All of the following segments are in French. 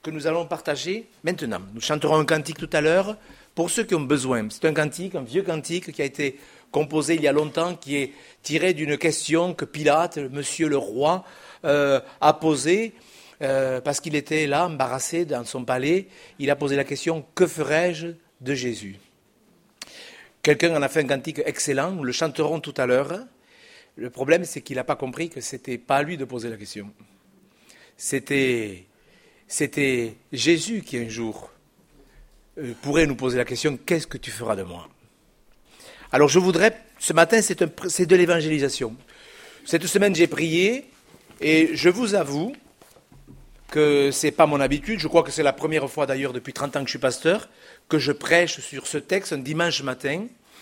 que nous allons partager maintenant. Nous chanterons un cantique tout à l'heure pour ceux qui ont besoin. C'est un cantique, un vieux cantique qui a été composé il y a longtemps, qui est tiré d'une question que Pilate, monsieur le roi, a posée parce qu'il était là, embarrassé dans son palais. Il a posé la question « Que ferai-je de Jésus ?» Quelqu'un en a fait un cantique excellent, nous le chanterons tout à l'heure. Le problème, c'est qu'il n'a pas compris que ce n'était pas à lui de poser la question. C'était Jésus qui, un jour, pourrait nous poser la question « Qu'est-ce que tu feras de moi ?» Alors, je voudrais, ce matin, c'est de l'évangélisation. Cette semaine, j'ai prié, et je vous avoue que ce n'est pas mon habitude. Je crois que c'est la première fois, d'ailleurs, depuis 30 ans que je suis pasteur, que je prêche sur ce texte un dimanche matin.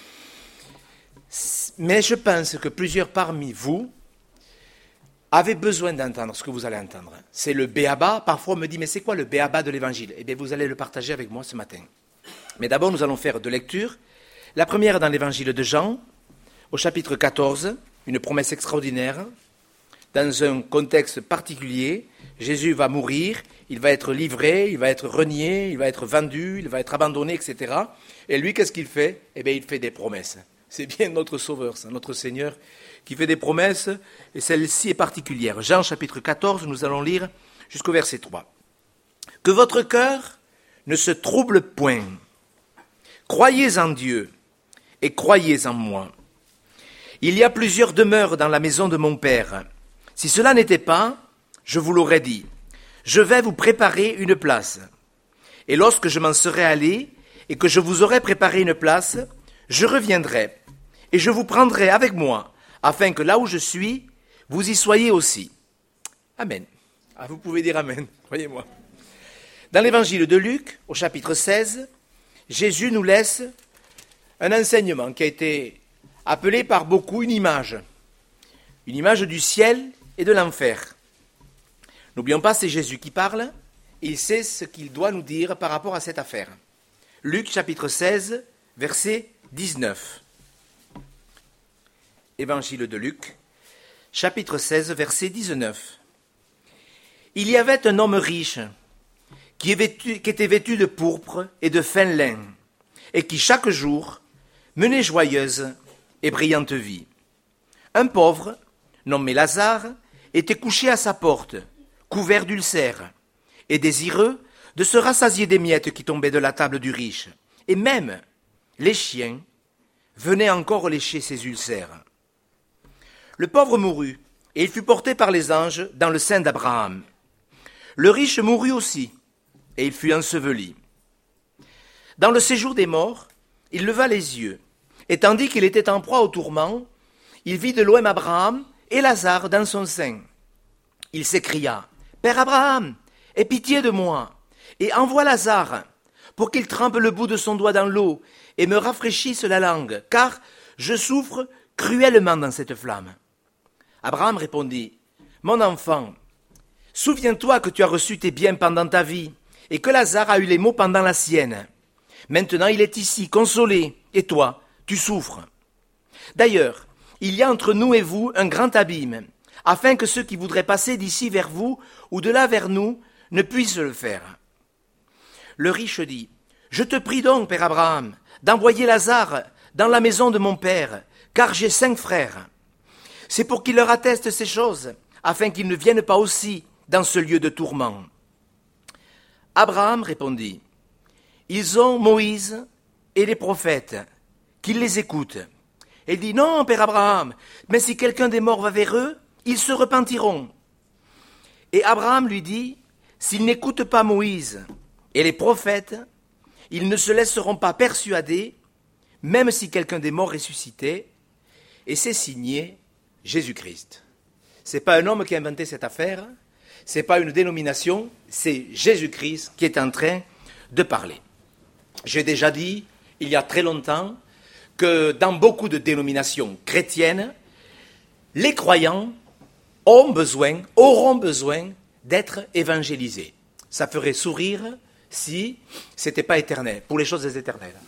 Mais je pense que plusieurs parmi vous avez besoin d'entendre ce que vous allez entendre. C'est le béaba. Parfois, on me dit, mais c'est quoi le béaba de l'évangile ? Eh bien, vous allez le partager avec moi ce matin. Mais d'abord, nous allons faire deux lectures. La première dans l'évangile de Jean, au chapitre 14, une promesse extraordinaire. Dans un contexte particulier, Jésus va mourir, il va être livré, il va être renié, il va être vendu, il va être abandonné, etc. Et lui, qu'est-ce qu'il fait ? Eh bien, il fait des promesses. C'est bien notre Sauveur, c'est notre Seigneur qui fait des promesses, et celle-ci est particulière. Jean chapitre 14, nous allons lire jusqu'au verset 3. « Que votre cœur ne se trouble point. Croyez en Dieu et croyez en moi. Il y a plusieurs demeures dans la maison de mon Père. Si cela n'était pas, je vous l'aurais dit. Je vais vous préparer une place. Et lorsque je m'en serai allé et que je vous aurai préparé une place, je reviendrai et je vous prendrai avec moi, afin que là où je suis, vous y soyez aussi. » Amen. Ah, vous pouvez dire Amen, croyez-moi. Dans l'évangile de Luc, au chapitre 16, Jésus nous laisse un enseignement qui a été appelé par beaucoup une image du ciel et de l'enfer. N'oublions pas, c'est Jésus qui parle, et il sait ce qu'il doit nous dire par rapport à cette affaire. Luc chapitre 16, verset 19. Évangile de Luc, chapitre 16, verset 19. Il y avait un homme riche qui était vêtu de pourpre et de fin lin, et qui chaque jour menait joyeuse et brillante vie. Un pauvre, nommé Lazare, était couché à sa porte, couvert d'ulcères, et désireux de se rassasier des miettes qui tombaient de la table du riche. Et même les chiens venaient encore lécher ses ulcères. Le pauvre mourut, et il fut porté par les anges dans le sein d'Abraham. Le riche mourut aussi, et il fut enseveli. Dans le séjour des morts, il leva les yeux, et tandis qu'il était en proie au tourment, il vit de loin Abraham et Lazare dans son sein. Il s'écria, « Père Abraham, aie pitié de moi, et envoie Lazare, pour qu'il trempe le bout de son doigt dans l'eau, et me rafraîchisse la langue, car je souffre cruellement dans cette flamme. » Abraham répondit, « Mon enfant, souviens-toi que tu as reçu tes biens pendant ta vie, et que Lazare a eu les maux pendant la sienne. Maintenant il est ici, consolé, et toi, tu souffres. D'ailleurs, il y a entre nous et vous un grand abîme, afin que ceux qui voudraient passer d'ici vers vous ou de là vers nous ne puissent le faire. » Le riche dit, « Je te prie donc, Père Abraham, d'envoyer Lazare dans la maison de mon père, car j'ai 5 frères. C'est pour qu'il leur atteste ces choses, afin qu'ils ne viennent pas aussi dans ce lieu de tourment. » Abraham répondit, « Ils ont Moïse et les prophètes, qu'ils les écoutent. » Il dit, « Non, Père Abraham, mais si quelqu'un des morts va vers eux, ils se repentiront. » Et Abraham lui dit, « S'ils n'écoutent pas Moïse et les prophètes, ils ne se laisseront pas persuader, même si quelqu'un des morts ressuscitait. » Et c'est signé Jésus-Christ. Ce n'est pas un homme qui a inventé cette affaire, ce n'est pas une dénomination, c'est Jésus-Christ qui est en train de parler. J'ai déjà dit, il y a très longtemps, que dans beaucoup de dénominations chrétiennes, les croyants auront besoin d'être évangélisés. Ça ferait sourire si ce n'était pas éternel, pour les choses éternelles.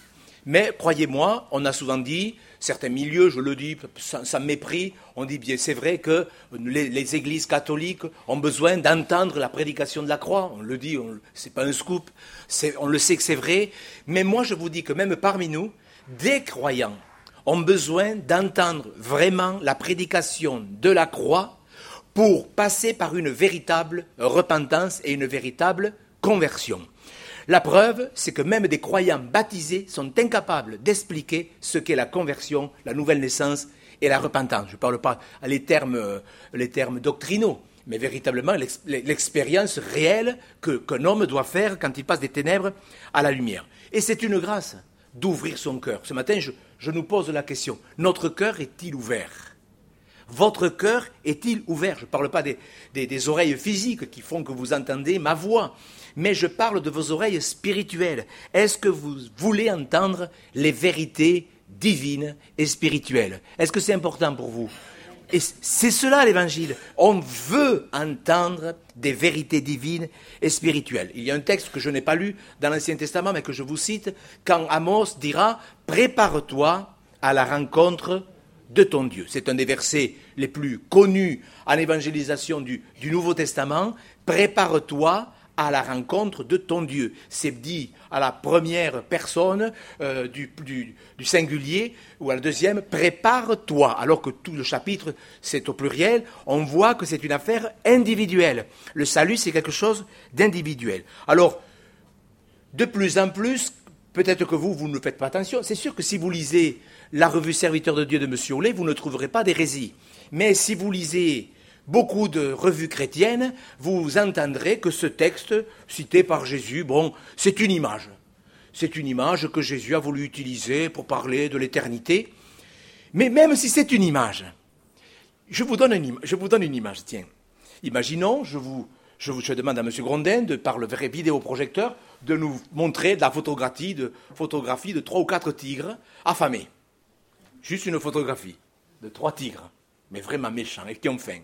Mais croyez-moi, on a souvent dit, certains milieux, je le dis sans mépris, on dit bien, c'est vrai que les églises catholiques ont besoin d'entendre la prédication de la croix. On le dit, c'est pas un scoop, on le sait que c'est vrai. Mais moi, je vous dis que même parmi nous, des croyants ont besoin d'entendre vraiment la prédication de la croix pour passer par une véritable repentance et une véritable conversion. La preuve, c'est que même des croyants baptisés sont incapables d'expliquer ce qu'est la conversion, la nouvelle naissance et la repentance. Je ne parle pas les termes doctrinaux, mais véritablement l'expérience réelle qu'un homme doit faire quand il passe des ténèbres à la lumière. Et c'est une grâce d'ouvrir son cœur. Ce matin, je nous pose la question, notre cœur est-il ouvert ? Votre cœur est-il ouvert ? Je ne parle pas des oreilles physiques qui font que vous entendez ma voix, mais je parle de vos oreilles spirituelles. Est-ce que vous voulez entendre les vérités divines et spirituelles ? Est-ce que c'est important pour vous ? Et c'est cela l'Évangile. On veut entendre des vérités divines et spirituelles. Il y a un texte que je n'ai pas lu dans l'Ancien Testament, mais que je vous cite, quand Amos dira « Prépare-toi à la rencontre de ton Dieu ». C'est un des versets les plus connus en évangélisation du Nouveau Testament. « Prépare-toi à la rencontre de ton Dieu ». C'est dit à la première personne du singulier, ou à la deuxième, « prépare-toi ». Alors que tout le chapitre, c'est au pluriel, on voit que c'est une affaire individuelle. Le salut, c'est quelque chose d'individuel. Alors, de plus en plus, peut-être que vous ne faites pas attention, c'est sûr que si vous lisez la revue Serviteur de Dieu de M. Ollet, vous ne trouverez pas d'hérésie. Mais si vous lisez beaucoup de revues chrétiennes, vous entendrez que ce texte, cité par Jésus, c'est une image. C'est une image que Jésus a voulu utiliser pour parler de l'éternité. Mais même si c'est une image, je vous donne une image, tiens. Imaginons, je demande à M. Grondin, par le vrai vidéoprojecteur, de nous montrer de la photographie de 3 ou 4 tigres affamés. Juste une photographie de 3 tigres, mais vraiment méchants et qui ont faim.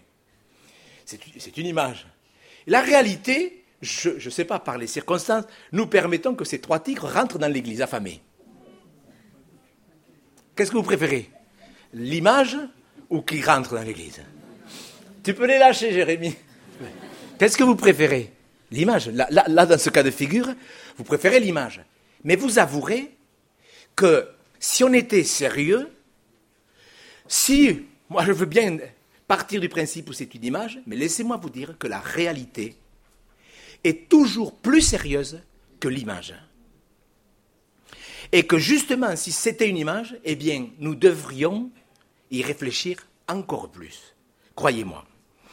C'est une image. La réalité, je ne sais pas, par les circonstances, nous permettons que ces 3 tigres rentrent dans l'église affamés. Qu'est-ce que vous préférez ? L'image ou qu'ils rentrent dans l'église ? Tu peux les lâcher, Jérémie. Qu'est-ce que vous préférez ? L'image. Là, dans ce cas de figure, vous préférez l'image. Mais vous avouerez que si on était sérieux, moi je veux bien partir du principe où c'est une image, mais laissez-moi vous dire que la réalité est toujours plus sérieuse que l'image. Et que justement, si c'était une image, eh bien, nous devrions y réfléchir encore plus. Croyez-moi.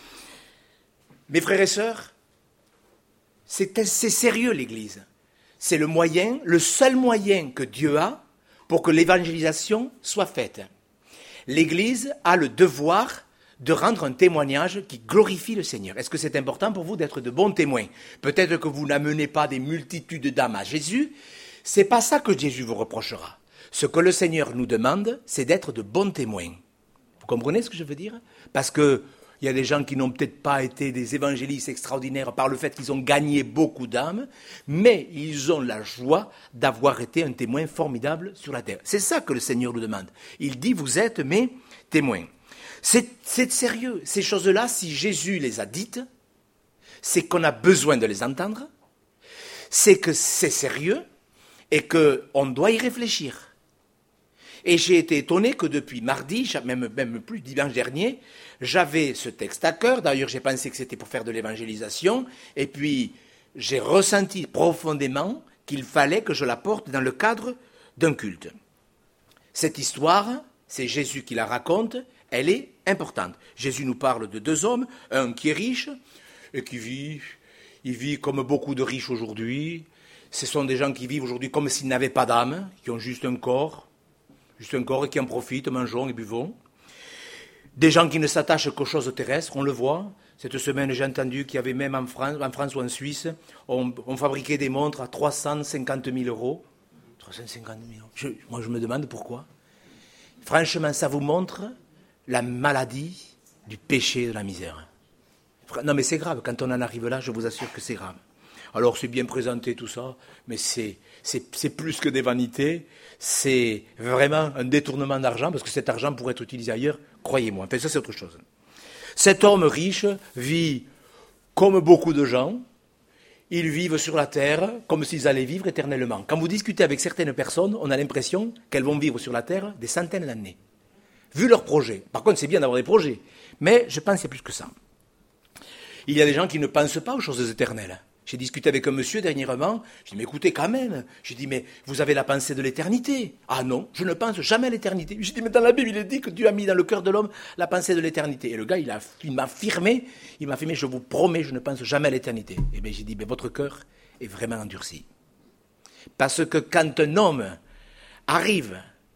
Mes frères et sœurs, c'est sérieux l'Église. C'est le seul moyen que Dieu a pour que l'évangélisation soit faite. L'Église a le devoir de rendre un témoignage qui glorifie le Seigneur. Est-ce que c'est important pour vous d'être de bons témoins ? Peut-être que vous n'amenez pas des multitudes d'âmes à Jésus. C'est pas ça que Jésus vous reprochera. Ce que le Seigneur nous demande, c'est d'être de bons témoins. Vous comprenez ce que je veux dire ? Parce que il y a des gens qui n'ont peut-être pas été des évangélistes extraordinaires par le fait qu'ils ont gagné beaucoup d'âmes, mais ils ont la joie d'avoir été un témoin formidable sur la terre. C'est ça que le Seigneur nous demande. Il dit, vous êtes mes témoins. C'est sérieux. Ces choses-là, si Jésus les a dites, c'est qu'on a besoin de les entendre, c'est que c'est sérieux et qu'on doit y réfléchir. Et j'ai été étonné que depuis mardi, même plus dimanche dernier, j'avais ce texte à cœur. D'ailleurs, j'ai pensé que c'était pour faire de l'évangélisation. Et puis, j'ai ressenti profondément qu'il fallait que je la porte dans le cadre d'un culte. Cette histoire, c'est Jésus qui la raconte, elle est importante. Jésus nous parle de 2 hommes, un qui est riche et qui vit comme beaucoup de riches aujourd'hui. Ce sont des gens qui vivent aujourd'hui comme s'ils n'avaient pas d'âme, qui ont juste un corps et qui en profitent, mangeons et buvons. Des gens qui ne s'attachent qu'aux choses terrestres, on le voit. Cette semaine, j'ai entendu qu'il y avait même en France ou en Suisse, on fabriquait des montres à 350 000 euros. 350 000 euros. Moi, je me demande pourquoi. Franchement, ça vous montre la maladie du péché et de la misère. Non, mais c'est grave. Quand on en arrive là, je vous assure que c'est grave. Alors c'est bien présenté tout ça, mais c'est plus que des vanités, c'est vraiment un détournement d'argent, parce que cet argent pourrait être utilisé ailleurs, croyez-moi. Enfin, ça c'est autre chose. Cet homme riche vit comme beaucoup de gens, ils vivent sur la terre comme s'ils allaient vivre éternellement. Quand vous discutez avec certaines personnes, on a l'impression qu'elles vont vivre sur la terre des centaines d'années, vu leurs projets. Par contre, c'est bien d'avoir des projets, mais je pense qu'il y a plus que ça. Il y a des gens qui ne pensent pas aux choses éternelles. J'ai discuté avec un monsieur dernièrement, j'ai dit, mais écoutez quand même, j'ai dit, mais vous avez la pensée de l'éternité. Ah non, je ne pense jamais à l'éternité. J'ai dit, mais dans la Bible, il est dit que Dieu a mis dans le cœur de l'homme la pensée de l'éternité. Et le gars, il m'a affirmé, je vous promets, je ne pense jamais à l'éternité. Et bien j'ai dit, mais votre cœur est vraiment endurci. Parce que quand un homme arrive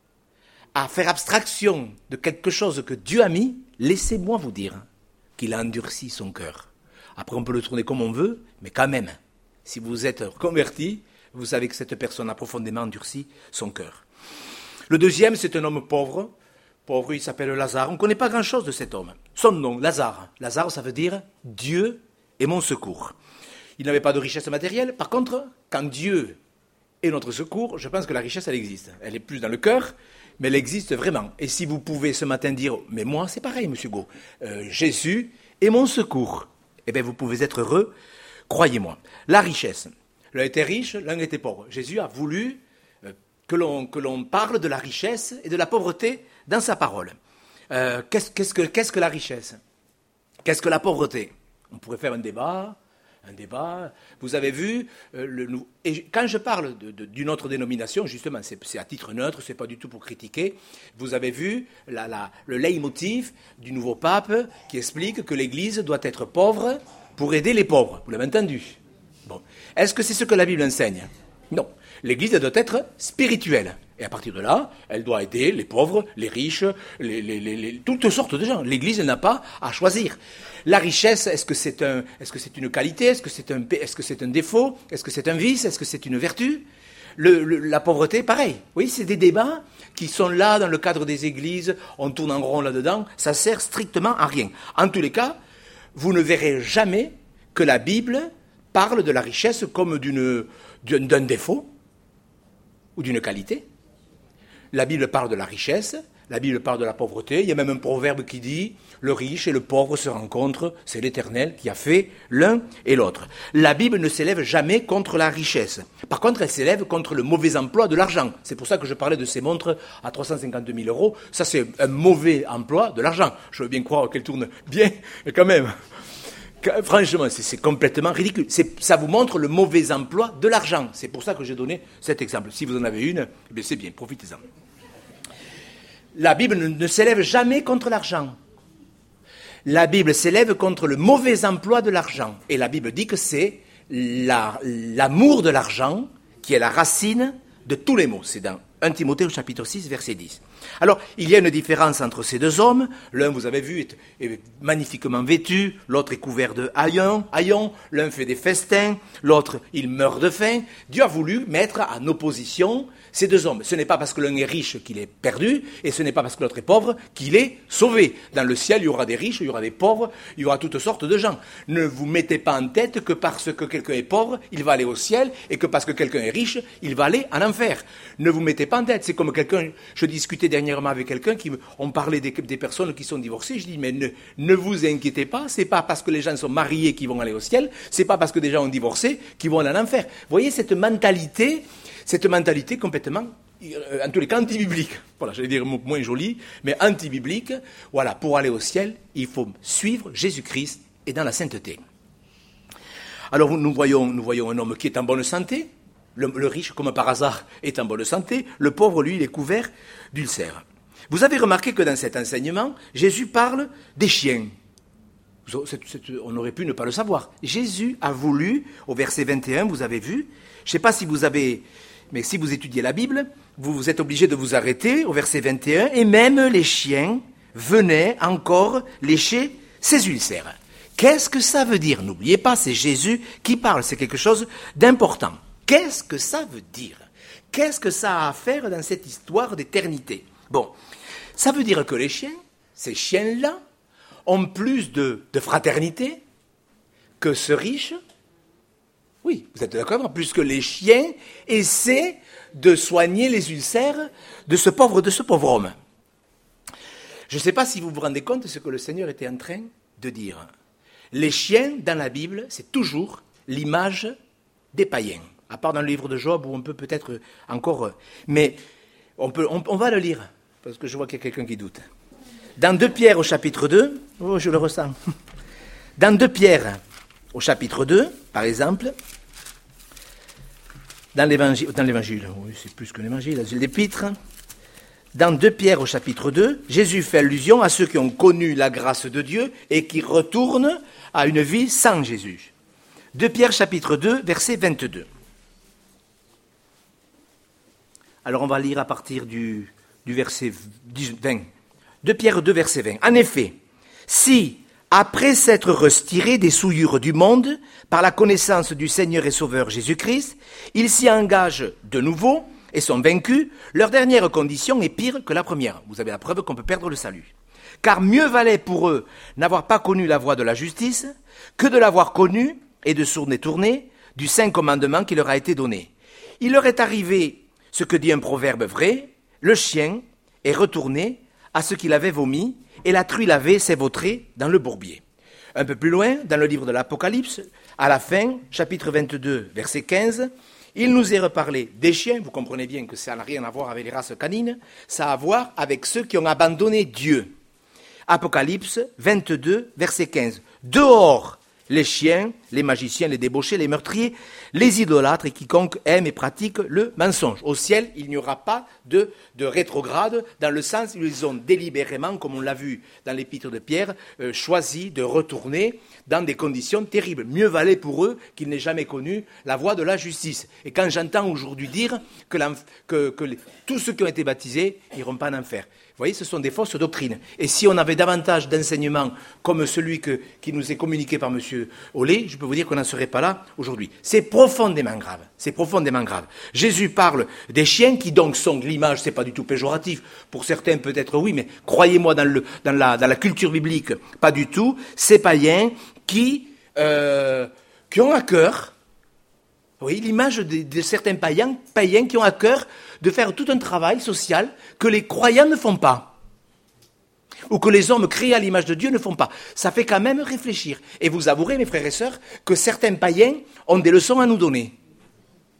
à faire abstraction de quelque chose que Dieu a mis, laissez-moi vous dire qu'il a endurci son cœur. Après, on peut le tourner comme on veut, mais quand même, si vous êtes converti, vous savez que cette personne a profondément endurci son cœur. Le deuxième, c'est un homme pauvre. Pauvre, il s'appelle Lazare. On ne connaît pas grand-chose de cet homme. Son nom, Lazare. Lazare, ça veut dire « Dieu est mon secours ». Il n'avait pas de richesse matérielle. Par contre, quand Dieu est notre secours, je pense que la richesse, elle existe. Elle est plus dans le cœur, mais elle existe vraiment. Et si vous pouvez ce matin dire « Mais moi, c'est pareil, monsieur Go. Jésus est mon secours ». Eh bien, vous pouvez être heureux, croyez-moi. La richesse. L'un était riche, l'un était pauvre. Jésus a voulu que l'on parle de la richesse et de la pauvreté dans sa parole. Qu'est-ce que la richesse? Qu'est-ce que la pauvreté? On pourrait faire un débat. Vous avez vu, et quand je parle d'une autre dénomination, justement, c'est à titre neutre, c'est pas du tout pour critiquer, vous avez vu le leitmotiv du nouveau pape qui explique que l'Église doit être pauvre pour aider les pauvres. Vous l'avez entendu? Bon. Est-ce que c'est ce que la Bible enseigne? Non. L'Église doit être spirituelle. Et à partir de là, elle doit aider les pauvres, les riches, toutes sortes de gens. L'Église n'a pas à choisir. La richesse, est-ce que c'est une qualité? Est-ce que c'est un défaut? Est-ce que c'est un vice? Est-ce que c'est une vertu? La pauvreté, pareil. Oui, c'est des débats qui sont là dans le cadre des églises. On tourne en rond là-dedans. Ça sert strictement à rien. En tous les cas, vous ne verrez jamais que la Bible parle de la richesse comme d'un défaut ou d'une qualité. La Bible parle de la richesse, la Bible parle de la pauvreté. Il y a même un proverbe qui dit « Le riche et le pauvre se rencontrent, c'est l'Éternel qui a fait l'un et l'autre ». La Bible ne s'élève jamais contre la richesse. Par contre, elle s'élève contre le mauvais emploi de l'argent. C'est pour ça que je parlais de ces montres à 350 000 euros. Ça, c'est un mauvais emploi de l'argent. Je veux bien croire qu'elle tourne bien, mais quand même... Franchement, c'est complètement ridicule. Ça vous montre le mauvais emploi de l'argent. C'est pour ça que j'ai donné cet exemple. Si vous en avez une, eh c'est bien, profitez-en. La Bible ne s'élève jamais contre l'argent. La Bible s'élève contre le mauvais emploi de l'argent. Et la Bible dit que c'est l'amour de l'argent qui est la racine de tous les maux. C'est dans 1 Timothée au chapitre 6, verset 10. Alors, il y a une différence entre ces deux hommes. L'un, vous avez vu, est magnifiquement vêtu, l'autre est couvert de haillons, l'un fait des festins, l'autre, il meurt de faim. Dieu a voulu mettre en opposition ces deux hommes. Ce n'est pas parce que l'un est riche qu'il est perdu, et ce n'est pas parce que l'autre est pauvre qu'il est sauvé. Dans le ciel, il y aura des riches, il y aura des pauvres, il y aura toutes sortes de gens. Ne vous mettez pas en tête que parce que quelqu'un est pauvre, il va aller au ciel, et que parce que quelqu'un est riche, il va aller en enfer. Ne vous mettez pas en tête. C'est comme quelqu'un, je discutais dernièrement avec quelqu'un, on parlait des personnes qui sont divorcées, je dis, mais ne vous inquiétez pas, c'est pas parce que les gens sont mariés qu'ils vont aller au ciel, c'est pas parce que des gens ont divorcé qu'ils vont aller en enfer. Vous voyez cette mentalité complètement, en tous les cas, anti-biblique. Voilà, j'allais dire moins joli, mais anti-biblique. Voilà, pour aller au ciel, il faut suivre Jésus-Christ et dans la sainteté. Alors, nous voyons un homme qui est en bonne santé. Le riche, comme par hasard, est en bonne santé. Le pauvre, lui, il est couvert d'ulcères. Vous avez remarqué que dans cet enseignement, Jésus parle des chiens. On aurait pu ne pas le savoir. Jésus a voulu, au verset 21, vous avez vu, je ne sais pas si vous avez... Mais si vous étudiez la Bible, vous êtes obligé de vous arrêter au verset 21, et même les chiens venaient encore lécher ses ulcères. Qu'est-ce que ça veut dire? N'oubliez pas, c'est Jésus qui parle, c'est quelque chose d'important. Qu'est-ce que ça veut dire? Qu'est-ce que ça a à faire dans cette histoire d'éternité? Bon, ça veut dire que les chiens, ces chiens-là, ont plus de fraternité que ce riche Oui, vous êtes d'accord, puisque les chiens essaient de soigner les ulcères de ce pauvre homme. Je ne sais pas si vous vous rendez compte de ce que le Seigneur était en train de dire. Les chiens, dans la Bible, c'est toujours l'image des païens. À part dans le livre de Job, où on peut peut-être encore... Mais on va le lire, parce que je vois qu'il y a quelqu'un qui doute. Dans 2 Pierre au chapitre 2, oh, je le ressens. Dans 2 Pierre au chapitre 2, par exemple, dans l'évangile, oui, c'est plus que l'évangile, dans l'épître, dans 2 Pierre au chapitre 2, Jésus fait allusion à ceux qui ont connu la grâce de Dieu et qui retournent à une vie sans Jésus. 2 Pierre chapitre 2, verset 22. Alors on va lire à partir du verset 20. 2 Pierre 2, verset 20. En effet, si, après s'être retirés des souillures du monde, par la connaissance du Seigneur et Sauveur Jésus-Christ, ils s'y engagent de nouveau et sont vaincus, leur dernière condition est pire que la première. Vous avez la preuve qu'on peut perdre le salut. Car mieux valait pour eux n'avoir pas connu la voie de la justice que de l'avoir connue et de s'en détourner du saint commandement qui leur a été donné. Il leur est arrivé ce que dit un proverbe vrai, le chien est retourné à ce qu'il avait vomi, et la truie lavée s'est vautrée dans le bourbier. Un peu plus loin, dans le livre de l'Apocalypse, à la fin, chapitre 22, verset 15, il nous est reparlé des chiens, vous comprenez bien que ça n'a rien à voir avec les races canines, ça a à voir avec ceux qui ont abandonné Dieu. Apocalypse 22, verset 15. Dehors les chiens, les magiciens, les débauchés, les meurtriers, les idolâtres et quiconque aime et pratique le mensonge. Au ciel, il n'y aura pas de rétrograde, dans le sens où ils ont délibérément, comme on l'a vu dans l'épître de Pierre, choisi de retourner dans des conditions terribles. Mieux valait pour eux qu'ils n'aient jamais connu la voie de la justice. Et quand j'entends aujourd'hui dire que tous ceux qui ont été baptisés n'iront pas en enfer, vous voyez, ce sont des fausses doctrines. Et si on avait davantage d'enseignements comme celui qui nous est communiqué par M. Olé, je peux vous dire qu'on n'en serait pas là aujourd'hui. C'est profondément grave. C'est profondément grave. Jésus parle des chiens qui donc sont l'image, c'est pas du tout péjoratif. Pour certains peut-être oui, mais croyez-moi dans la culture biblique, pas du tout. Ces païens qui ont à cœur, oui, l'image de certains païens qui ont à cœur de faire tout un travail social que les croyants ne font pas, ou que les hommes créés à l'image de Dieu ne font pas. Ça fait quand même réfléchir. Et vous avouerez, mes frères et sœurs, que certains païens ont des leçons à nous donner. J'exagère ?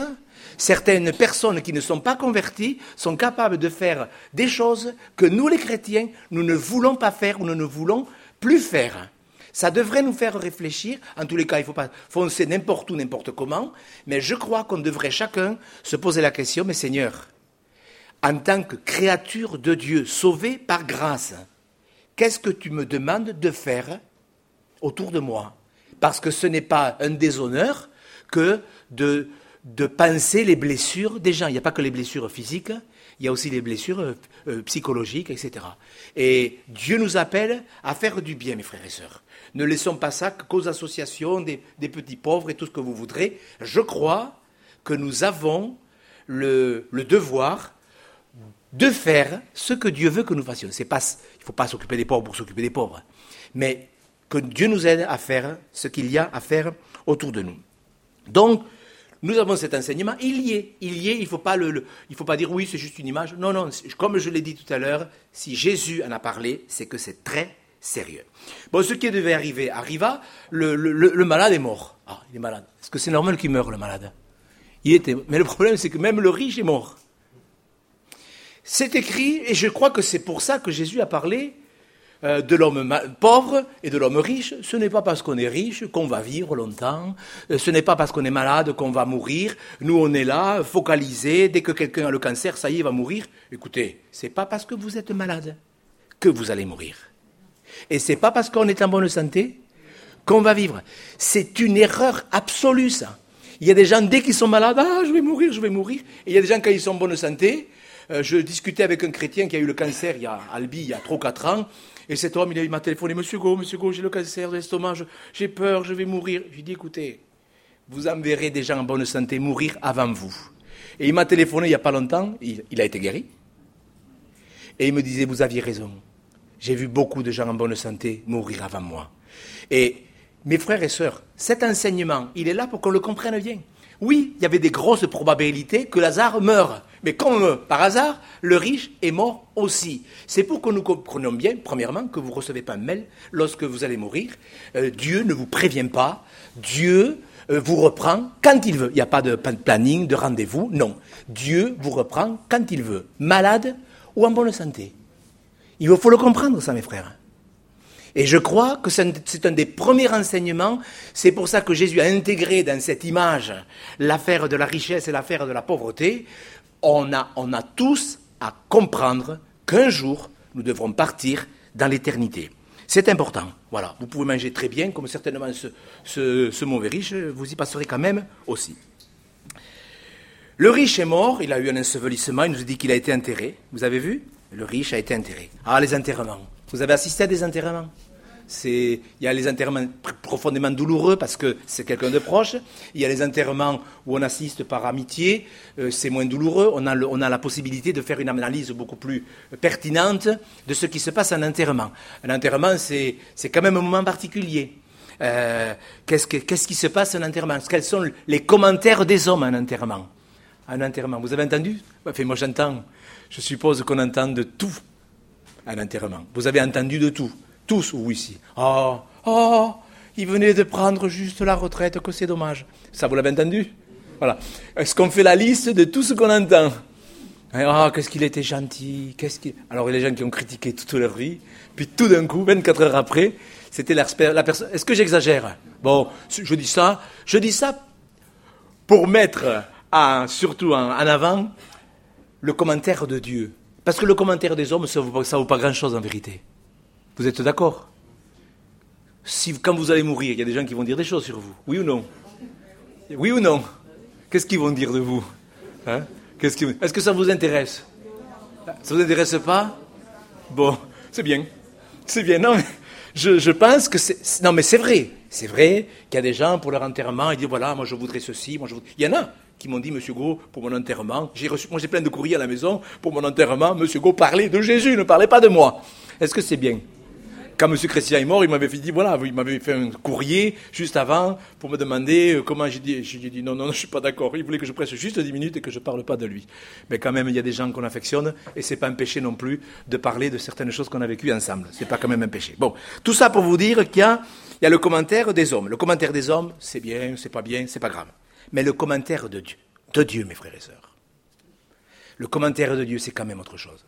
Certaines personnes qui ne sont pas converties sont capables de faire des choses que nous, les chrétiens, nous ne voulons pas faire ou nous ne voulons plus faire. Ça devrait nous faire réfléchir. En tous les cas, il ne faut pas foncer n'importe où, n'importe comment. Mais je crois qu'on devrait chacun se poser la question, mais Seigneur, en tant que créature de Dieu, sauvée par grâce, qu'est-ce que tu me demandes de faire autour de moi ? Parce que ce n'est pas un déshonneur que de penser les blessures des gens. Il n'y a pas que les blessures physiques, il y a aussi les blessures psychologiques, etc. Et Dieu nous appelle à faire du bien, mes frères et sœurs. Ne laissons pas ça qu'aux associations des petits pauvres et tout ce que vous voudrez. Je crois que nous avons le devoir de faire ce que Dieu veut que nous fassions. Il ne faut pas s'occuper des pauvres pour s'occuper des pauvres, mais que Dieu nous aide à faire ce qu'il y a à faire autour de nous. Donc, nous avons cet enseignement, il y est, il ne faut pas dire oui, c'est juste une image. Non, comme je l'ai dit tout à l'heure, si Jésus en a parlé, c'est que c'est très sérieux. Bon, ce qui devait arriver arriva, le malade est mort. Ah, il est malade. Est-ce que c'est normal qu'il meure, le malade ? Mais le problème, c'est que même le riche est mort. C'est écrit, et je crois que c'est pour ça que Jésus a parlé de l'homme pauvre et de l'homme riche. Ce n'est pas parce qu'on est riche qu'on va vivre longtemps, ce n'est pas parce qu'on est malade qu'on va mourir. Nous, on est là, focalisés, dès que quelqu'un a le cancer, ça y est, il va mourir. Écoutez, c'est pas parce que vous êtes malade que vous allez mourir. Et c'est pas parce qu'on est en bonne santé qu'on va vivre. C'est une erreur absolue, ça. Il y a des gens, dès qu'ils sont malades, je vais mourir. Et il y a des gens, quand ils sont en bonne santé, je discutais avec un chrétien qui a eu le cancer à Albi, il y a 3 ou 4 ans, et cet homme, il m'a téléphoné, Monsieur Go, j'ai le cancer de l'estomac, j'ai peur, je vais mourir. Je lui ai dit, écoutez, vous en verrez des gens en bonne santé mourir avant vous. Et il m'a téléphoné il n'y a pas longtemps, il a été guéri, et il me disait, vous aviez raison, j'ai vu beaucoup de gens en bonne santé mourir avant moi. Et Mes frères et sœurs, cet enseignement, il est là pour qu'on le comprenne bien. Oui, il y avait des grosses probabilités que Lazare meure. Mais comme par hasard, le riche est mort aussi. C'est pour que nous comprenions bien, premièrement, que vous ne recevez pas un mail lorsque vous allez mourir. Dieu ne vous prévient pas. Dieu vous reprend quand il veut. Il n'y a pas de planning, de rendez-vous. Non. Dieu vous reprend quand il veut. Malade ou en bonne santé. Il faut le comprendre, ça, mes frères. Et je crois que c'est un des premiers enseignements. C'est pour ça que Jésus a intégré dans cette image l'affaire de la richesse et l'affaire de la pauvreté. On a tous à comprendre qu'un jour, nous devrons partir dans l'éternité. C'est important. Voilà. Vous pouvez manger très bien, comme certainement ce mauvais riche, vous y passerez quand même aussi. Le riche est mort, il a eu un ensevelissement, il nous dit qu'il a été enterré. Vous avez vu ? Le riche a été enterré. Ah, les enterrements. Vous avez assisté à des enterrements ? Il y a les enterrements profondément douloureux parce que c'est quelqu'un de proche. Il y a les enterrements où on assiste par amitié, c'est moins douloureux. On a la possibilité de faire une analyse beaucoup plus pertinente de ce qui se passe en enterrement. Un enterrement, c'est quand même un moment particulier. Qu'est-ce qui se passe en enterrement ? Quels sont les commentaires des hommes en enterrement ? Un enterrement, vous avez entendu ? Enfin, moi j'entends. Je suppose qu'on entend de tout à l'enterrement. Vous avez entendu de tout. Tous, ou ici. Oh, il venait de prendre juste la retraite, que c'est dommage. Ça, vous l'avez entendu ? Voilà. Est-ce qu'on fait la liste de tout ce qu'on entend ? Qu'est-ce qu'il était gentil. Alors, il y a les gens qui ont critiqué toute leur vie. Puis tout d'un coup, 24 heures après, c'était la personne... Est-ce que j'exagère ? Bon, je dis ça pour mettre surtout en avant le commentaire de Dieu. Parce que le commentaire des hommes, ça vaut pas grand-chose en vérité. Vous êtes d'accord ? Quand vous allez mourir, il y a des gens qui vont dire des choses sur vous. Oui ou non ? Oui ou non ? Qu'est-ce qu'ils vont dire de vous ? Est-ce que ça vous intéresse ? Ça vous intéresse pas ? Bon, c'est bien. C'est bien. Non, mais je pense que c'est... Non, mais c'est vrai. C'est vrai qu'il y a des gens, pour leur enterrement, ils disent, voilà, moi je voudrais ceci, Il y en a qui m'ont dit, Monsieur Gros, pour mon enterrement, moi j'ai plein de courriers à la maison, pour mon enterrement, Monsieur Gros, parlez de Jésus, ne parlez pas de moi. Est-ce que c'est bien ? Quand M. Christian est mort, il m'avait fait un courrier juste avant pour me demander comment j'ai dit non, je ne suis pas d'accord. Il voulait que je presse juste 10 minutes et que je ne parle pas de lui. Mais quand même, il y a des gens qu'on affectionne et ce n'est pas un péché non plus de parler de certaines choses qu'on a vécues ensemble. Ce n'est pas quand même un péché. Bon, tout ça pour vous dire qu'il y a le commentaire des hommes. Le commentaire des hommes, c'est bien, c'est pas grave. Mais le commentaire de Dieu, mes frères et sœurs, le commentaire de Dieu, c'est quand même autre chose.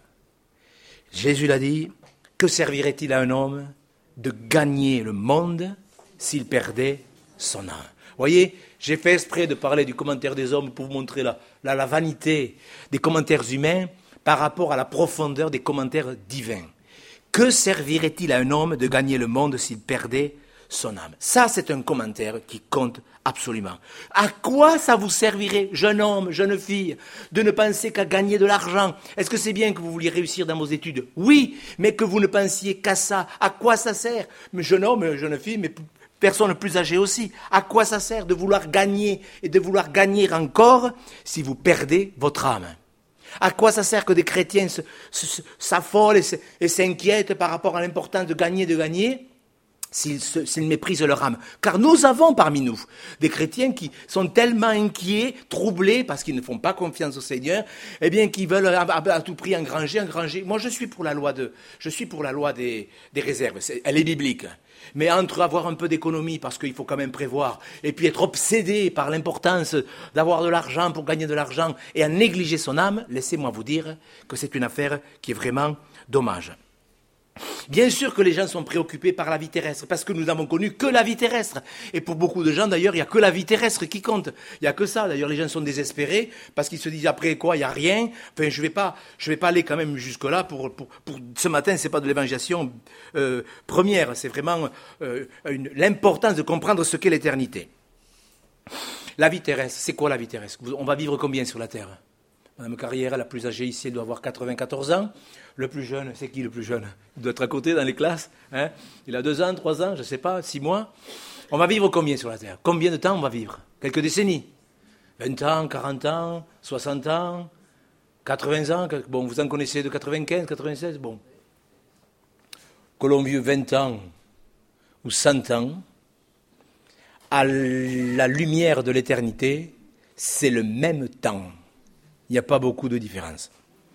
Jésus l'a dit. Que servirait-il à un homme de gagner le monde s'il perdait son âme ? Vous voyez, j'ai fait exprès de parler du commentaire des hommes pour vous montrer la vanité des commentaires humains par rapport à la profondeur des commentaires divins. Que servirait-il à un homme de gagner le monde s'il perdait son âme ? Ça, c'est un commentaire qui compte absolument. À quoi ça vous servirait, jeune homme, jeune fille, de ne penser qu'à gagner de l'argent ? Est-ce que c'est bien que vous vouliez réussir dans vos études ? Oui, mais que vous ne pensiez qu'à ça. À quoi ça sert ? Mais jeune homme, jeune fille, mais personne plus âgée aussi. À quoi ça sert de vouloir gagner et de vouloir gagner encore si vous perdez votre âme ? À quoi ça sert que des chrétiens s'affolent et s'inquiètent par rapport à l'importance de gagner s'ils méprisent leur âme. Car nous avons parmi nous des chrétiens qui sont tellement inquiets, troublés, parce qu'ils ne font pas confiance au Seigneur, eh bien, qui veulent à tout prix engranger. Moi, je suis pour la loi des réserves. Elle est biblique. Mais entre avoir un peu d'économie, parce qu'il faut quand même prévoir, et puis être obsédé par l'importance d'avoir de l'argent pour gagner de l'argent, et à négliger son âme, laissez-moi vous dire que c'est une affaire qui est vraiment dommage. Bien sûr que les gens sont préoccupés par la vie terrestre, parce que nous n'avons connu que la vie terrestre. Et pour beaucoup de gens, d'ailleurs, il n'y a que la vie terrestre qui compte. Il n'y a que ça. D'ailleurs, les gens sont désespérés, parce qu'ils se disent après quoi, il n'y a rien. Enfin, je vais pas aller quand même jusque-là pour ce matin, c'est pas de l'évangélisation première. C'est vraiment l'importance de comprendre ce qu'est l'éternité. La vie terrestre, c'est quoi la vie terrestre ? On va vivre combien sur la terre ? Madame Carrière, la plus âgée ici, elle doit avoir 94 ans. Le plus jeune, c'est qui le plus jeune ? Il doit être à côté dans les classes. Hein ? Il a 2 ans, 3 ans, je ne sais pas, 6 mois. On va vivre combien sur la terre ? Combien de temps on va vivre ? Quelques décennies ? 20 ans, 40 ans, 60 ans, 80 ans. Bon, vous en connaissez de 95, 96, bon. Que l'on vive 20 ans ou 100 ans, à la lumière de l'éternité, c'est le même temps. Il n'y a pas beaucoup de différence.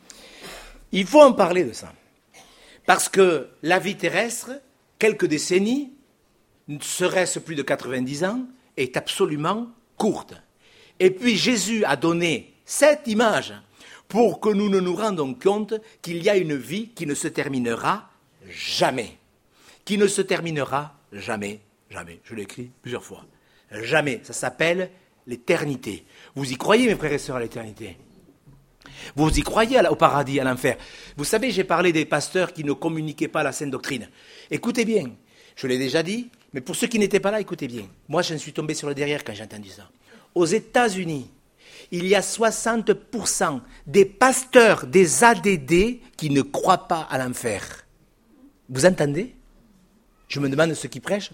Il faut en parler de ça. Parce que la vie terrestre, quelques décennies, serait-ce plus de 90 ans, est absolument courte. Et puis Jésus a donné cette image pour que nous ne nous rendons compte qu'il y a une vie qui ne se terminera jamais. Qui ne se terminera jamais, jamais. Je l'ai écrit plusieurs fois. Jamais. Ça s'appelle l'éternité. Vous y croyez, mes frères et sœurs, à l'éternité? Vous y croyez au paradis, à l'enfer? Vous savez, j'ai parlé des pasteurs qui ne communiquaient pas la sainte doctrine. Écoutez bien, je l'ai déjà dit, mais pour ceux qui n'étaient pas là, écoutez bien. Moi, je suis tombé sur le derrière quand j'ai entendu ça. Aux États-Unis, il y a 60% des pasteurs, des ADD, qui ne croient pas à l'enfer. Vous entendez? Je me demande ceux qui prêchent.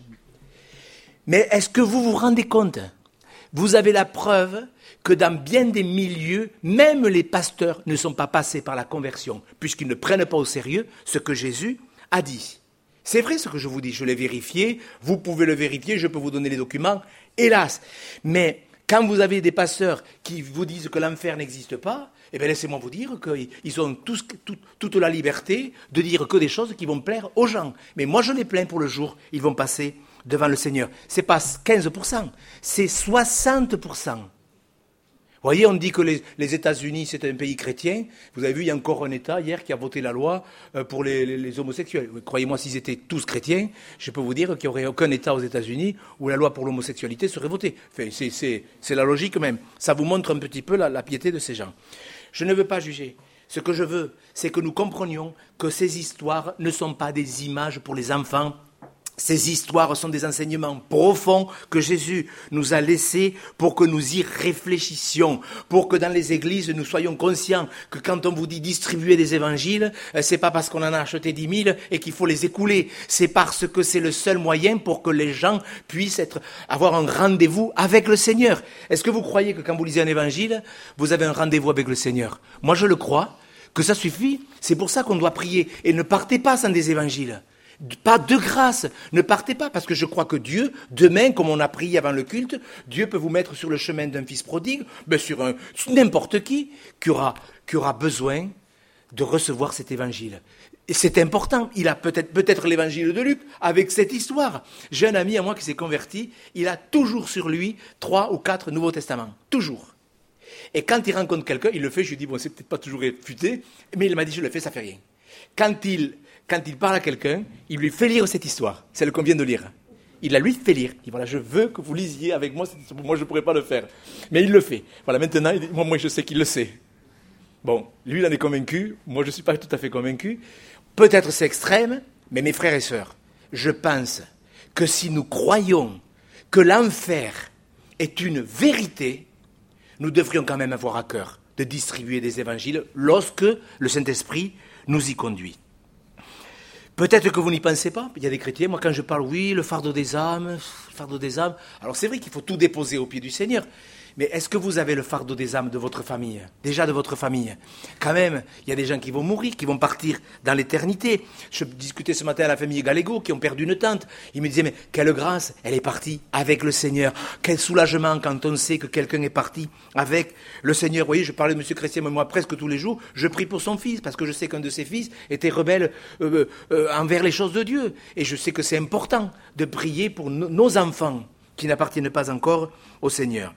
Mais est-ce que vous vous rendez compte? Vous avez la preuve que dans bien des milieux, même les pasteurs ne sont pas passés par la conversion, puisqu'ils ne prennent pas au sérieux ce que Jésus a dit. C'est vrai ce que je vous dis, je l'ai vérifié, vous pouvez le vérifier, je peux vous donner les documents, hélas. Mais quand vous avez des pasteurs qui vous disent que l'enfer n'existe pas, eh bien laissez-moi vous dire qu'ils ont toute la liberté de dire que des choses qui vont plaire aux gens. Mais moi je les plains pour le jour, ils vont passer devant le Seigneur. Ce n'est pas 15%, c'est 60%. Vous voyez, on dit que les États-Unis, c'est un pays chrétien. Vous avez vu, il y a encore un État hier qui a voté la loi pour les homosexuels. Croyez-moi, s'ils étaient tous chrétiens, je peux vous dire qu'il n'y aurait aucun État aux États-Unis où la loi pour l'homosexualité serait votée. Enfin, c'est la logique même. Ça vous montre un petit peu la piété de ces gens. Je ne veux pas juger. Ce que je veux, c'est que nous comprenions que ces histoires ne sont pas des images pour les enfants. Ces histoires sont des enseignements profonds que Jésus nous a laissés pour que nous y réfléchissions, pour que dans les églises nous soyons conscients que quand on vous dit distribuer des évangiles, c'est pas parce qu'on en a acheté 10 000 et qu'il faut les écouler, c'est parce que c'est le seul moyen pour que les gens puissent avoir un rendez-vous avec le Seigneur. Est-ce que vous croyez que quand vous lisez un évangile, vous avez un rendez-vous avec le Seigneur? Moi je le crois, que ça suffit, c'est pour ça qu'on doit prier. Et ne partez pas sans des évangiles. Pas de grâce, ne partez pas, parce que je crois que Dieu, demain, comme on a prié avant le culte, Dieu peut vous mettre sur le chemin d'un fils prodigue, sur n'importe qui aura besoin de recevoir cet évangile. Et c'est important, il a peut-être l'évangile de Luc, avec cette histoire. J'ai un ami à moi qui s'est converti, il a toujours sur lui 3 ou 4 Nouveaux Testaments, toujours. Et quand il rencontre quelqu'un, il le fait, je lui dis, bon, c'est peut-être pas toujours réfuté, mais il m'a dit, je le fais, ça fait rien. Quand il parle à quelqu'un, il lui fait lire cette histoire, celle qu'on vient de lire. Il la lui fait lire. Il dit, voilà, je veux que vous lisiez avec moi, moi je ne pourrais pas le faire. Mais il le fait. Voilà, maintenant, il dit, moi je sais qu'il le sait. Bon, lui il en est convaincu, moi je ne suis pas tout à fait convaincu. Peut-être c'est extrême, mais mes frères et sœurs, je pense que si nous croyons que l'enfer est une vérité, nous devrions quand même avoir à cœur de distribuer des évangiles lorsque le Saint-Esprit nous y conduit. Peut-être que vous n'y pensez pas, il y a des chrétiens, moi quand je parle, oui, le fardeau des âmes, alors c'est vrai qu'il faut tout déposer aux pieds du Seigneur, mais est-ce que vous avez le fardeau des âmes de votre famille? Déjà de votre famille. Quand même, il y a des gens qui vont mourir, qui vont partir dans l'éternité. Je discutais ce matin à la famille Gallego, qui ont perdu une tante. Ils me disaient, mais quelle grâce, elle est partie avec le Seigneur. Quel soulagement quand on sait que quelqu'un est parti avec le Seigneur. Vous voyez, je parlais de M. Chrétien, mais moi presque tous les jours, je prie pour son fils, parce que je sais qu'un de ses fils était rebelle envers les choses de Dieu. Et je sais que c'est important de prier pour nos enfants qui n'appartiennent pas encore au Seigneur.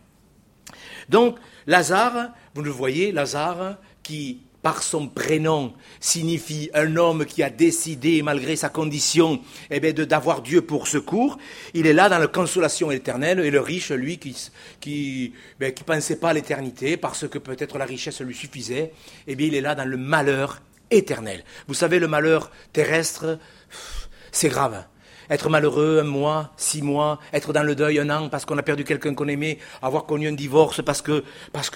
Donc, Lazare, vous le voyez, Lazare, qui, par son prénom, signifie un homme qui a décidé, malgré sa condition, d'avoir Dieu pour secours, il est là dans la consolation éternelle, et le riche, lui, qui pensait pas à l'éternité, parce que peut-être la richesse lui suffisait, il est là dans le malheur éternel. Vous savez, le malheur terrestre, c'est grave. Être malheureux 1 mois, 6 mois, être dans le deuil 1 an parce qu'on a perdu quelqu'un qu'on aimait, avoir connu un divorce parce que,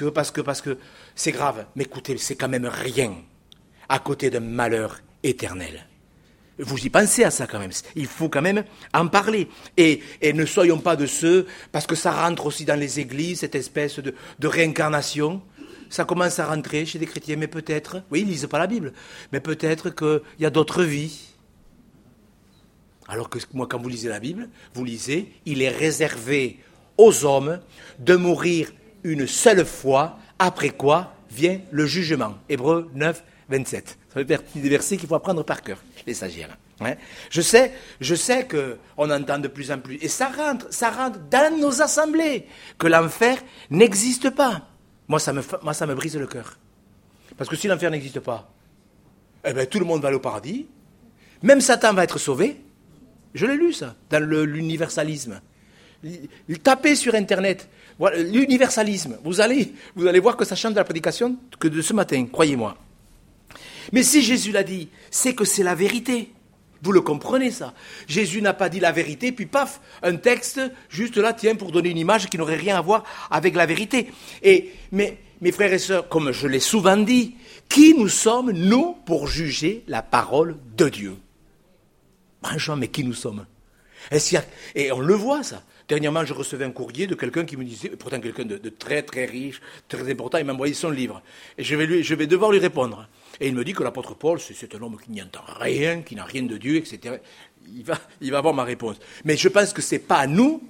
c'est grave. Mais écoutez, c'est quand même rien à côté d'un malheur éternel. Vous y pensez à ça quand même. Il faut quand même en parler. Et ne soyons pas de ceux, parce que ça rentre aussi dans les églises, cette espèce de réincarnation. Ça commence à rentrer chez des chrétiens, mais peut-être, oui, ils ne lisent pas la Bible, mais peut-être qu'il y a d'autres vies. Alors que moi, quand vous lisez la Bible, vous lisez, il est réservé aux hommes de mourir une seule fois, après quoi vient le jugement. Hébreux 9, 27. Ça fait partie des versets qu'il faut apprendre par cœur, les stagiaires. Hein. Je sais qu'on entend de plus en plus, et ça rentre dans nos assemblées, que l'enfer n'existe pas. Moi, ça me brise le cœur. Parce que si l'enfer n'existe pas, eh bien, tout le monde va aller au paradis, même Satan va être sauvé. Je l'ai lu, ça, dans l'universalisme. Tapez sur Internet, voilà, l'universalisme. Vous allez voir que ça change de la prédication que de ce matin, croyez-moi. Mais si Jésus l'a dit, c'est que c'est la vérité. Vous le comprenez, ça. Jésus n'a pas dit la vérité, puis paf, un texte, juste là, tiens, pour donner une image qui n'aurait rien à voir avec la vérité. Mais mes frères et sœurs, comme je l'ai souvent dit, qui nous sommes, nous, pour juger la parole de Dieu? Franchement, mais qui nous sommes? Et on le voit, ça. Dernièrement, je recevais un courrier de quelqu'un qui me disait, pourtant quelqu'un de très très riche, très important, il m'a envoyé son livre. Et je vais devoir lui répondre. Et il me dit que l'apôtre Paul, c'est un homme qui n'y entend rien, qui n'a rien de Dieu, etc. Il va avoir ma réponse. Mais je pense que c'est pas à nous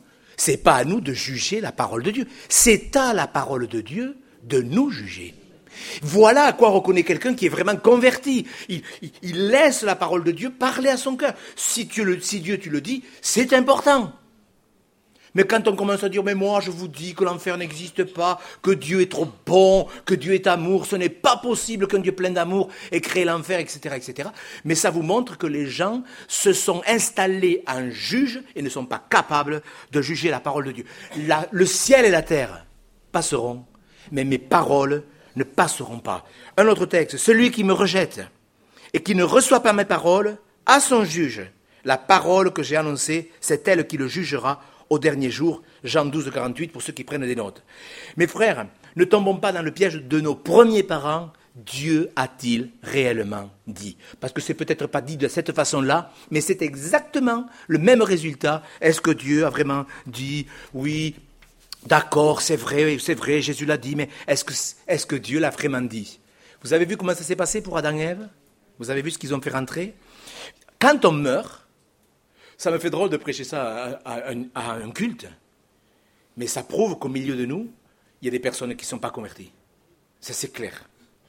de juger la parole de Dieu. C'est à la parole de Dieu de nous juger. Voilà à quoi reconnaît quelqu'un qui est vraiment converti. Il laisse la parole de Dieu parler à son cœur. Si Dieu tu le dis, c'est important. Mais quand on commence à dire, mais moi je vous dis que l'enfer n'existe pas, que Dieu est trop bon, que Dieu est amour, ce n'est pas possible qu'un Dieu plein d'amour ait créé l'enfer, etc., etc. Mais ça vous montre que les gens se sont installés en juges et ne sont pas capables de juger la parole de Dieu. Le ciel et la terre passeront, mais mes paroles ne passeront pas. Un autre texte, celui qui me rejette et qui ne reçoit pas mes paroles a son juge. La parole que j'ai annoncée, c'est elle qui le jugera au dernier jour, Jean 12, 48, pour ceux qui prennent des notes. Mes frères, ne tombons pas dans le piège de nos premiers parents. Dieu a-t-il réellement dit? Parce que c'est peut-être pas dit de cette façon-là, mais c'est exactement le même résultat. Est-ce que Dieu a vraiment dit? Oui, d'accord, c'est vrai, Jésus l'a dit, mais est-ce que Dieu l'a vraiment dit? Vous avez vu comment ça s'est passé pour Adam et Ève? Vous avez vu ce qu'ils ont fait rentrer? Quand on meurt, ça me fait drôle de prêcher ça à un culte, mais ça prouve qu'au milieu de nous, il y a des personnes qui ne sont pas converties. Ça, c'est clair.